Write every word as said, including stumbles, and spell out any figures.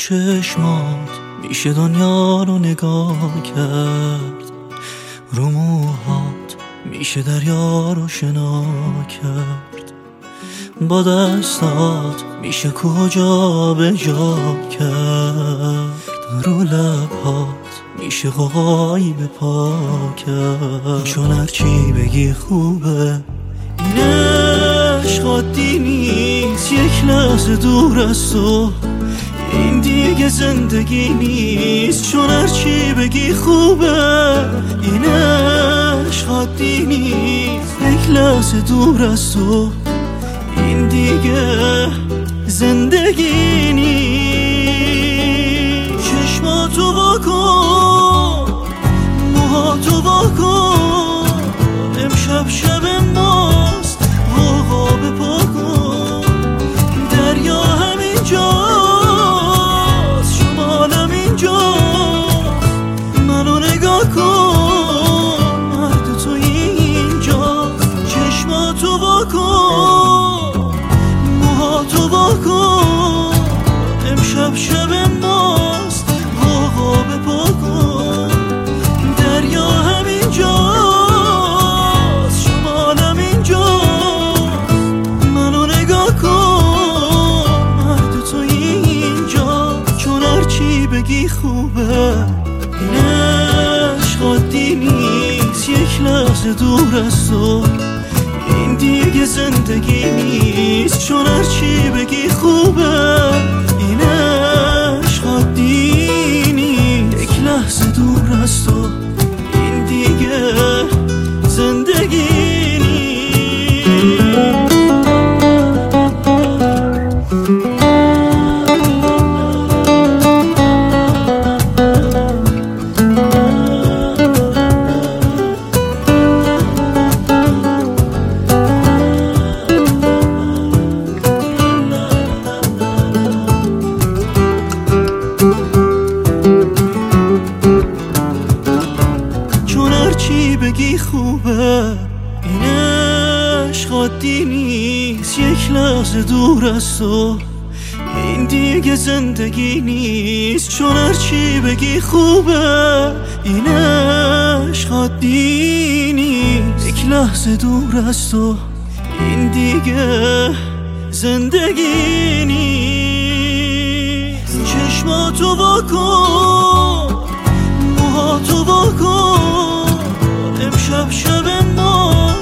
چشمات میشه دنیا رو نگاه کرد، رو موهات میشه دریا رو شنا کرد، با دستات میشه کجا به جا کرد، رو لبهات میشه قوقایی به پا کرد. چون هرچی بگی خوبه، این عشق عادی نیست، یک لحظه دور از تو این دیگه زندگی نیست. چون هرچی بگی خوبه، این عشق عادی نیست، یک لحظه دور از تو این دیگه زندگی نیست. چشماتو واکن، موهاتو واکن، امشب شب ماست، غوغا به پا کن، دریا همینجاست، شمالم اینجاست، منو نگاه کن، مرد تو اینجاست. چشماتو واکن، موهاتو واکن، امشب شب ماست، غوغا به پا کن، دریا همینجاست، شمالم اینجاست، منو نگاه کن، مرد تو اینجاست. چون هرچی بگی خوبه، این عشق عادی نیست، یک لحظه دور از تو این دیگه زندگی نیست. چون هرچی بگی خوبه، این عشق عادی نیست، یک لحظه دور از تو این دیگه زندگی نیست. چی بگی خوبه، این عشق عادی نیست، یک لحظه دور از تو این دیگه زندگی نیست. چون هرچی بگی خوبه، این عشق عادی نیست، یک لحظه دور از تو این دیگه زندگی نیست. چشماتو واکن، موهاتو واکن، امشب شب ما